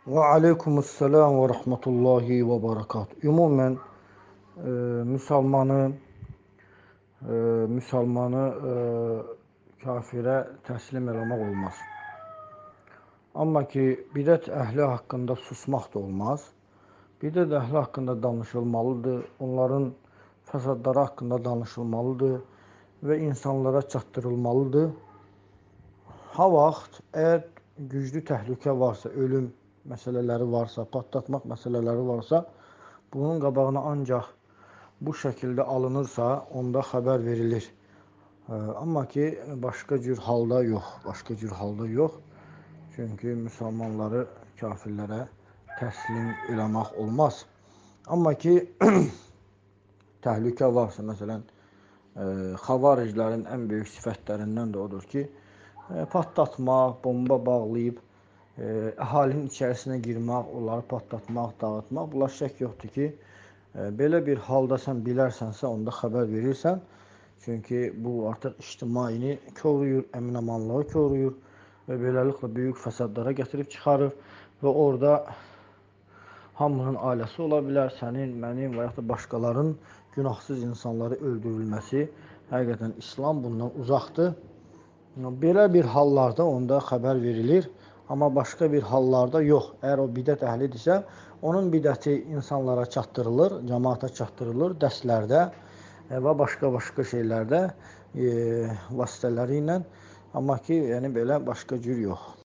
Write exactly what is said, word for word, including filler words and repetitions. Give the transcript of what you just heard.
Və aleykumussalam və rəhmətullahi və bərəkatuhu. Ümumən e, müsəlmanı e, müsəlmanı e, kafirə təslim eləmək olmaz. Amma ki, bidət əhli haqqında susmaq da olmaz. Bidət əhli haqqında danışılmalıdır, onların fəsadları haqqında danışılmalıdır və insanlara çatdırılmalıdır. Ha vaxt, əgər güclü təhlükə varsa, ölüm məsələləri varsa, patlatmaq məsələləri varsa, bunun qabağına ancaq bu şəkildə alınırsa, onda xəbər verilir. Amma ki, başqa cür halda yox, başqa cür halda yox. Çünki müsəlmanları kafirlərə təslim eləmək olmaz. Amma ki, təhlükə varsa, məsələn, xavariclərin ən böyük sifətlərindən də odur ki, patlatmaq, bomba bağlayıb, əhalinin içərisinə girmək, onları patlatmaq, dağıtmaq. Bunlar şək yoxdur ki, belə bir halda sən bilərsənsə, onda xəbər verirsən. Çünki bu artıq ictimaini koruyur, əmin-amanlığı koruyur və beləliklə böyük fəsadlara gətirib çıxarır və orada hamının ailəsi ola bilər, sənin, mənim və yaxud da başqalarının günahsız insanları öldürülməsi. Həqiqətən İslam bundan uzaqdır. Belə bir hallarda onda xəbər verilir, amma başqa bir hallarda yox. Əgər o bidət əhlidirsə, onun bidəti insanlara çatdırılır, cəmaata çatdırılır, dərslərdə və başqa-başqa şeylərdə e, vasitələri ilə. Amma ki, yəni belə başqa cür yox.